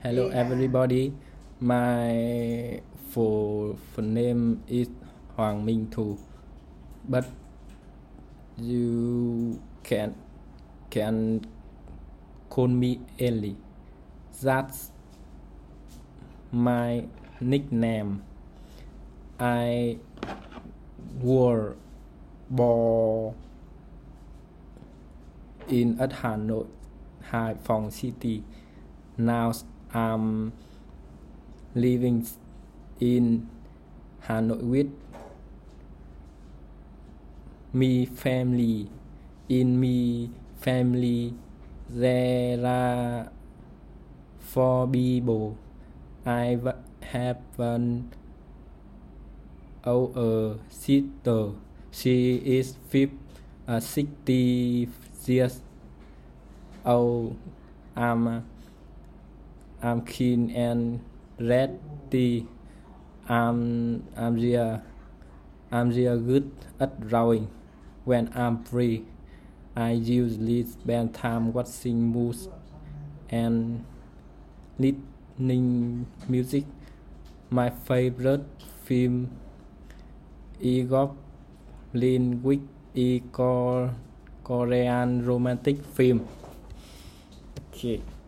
Hello everybody. My full name is Hoàng Minh Thu, but you can call me Ellie. That's my nickname. I were born in at Hanoi, Hải Phòng City. Now I'm living in Hanoi with me family. In me family there are 4 people. I have one older sister. She is 60 years old. I'm keen and ready. I'm real good at drawing. When I'm free, I usually spend time watching movies and listening music. My favorite film is Goblin Week, Korean romantic film. Okay.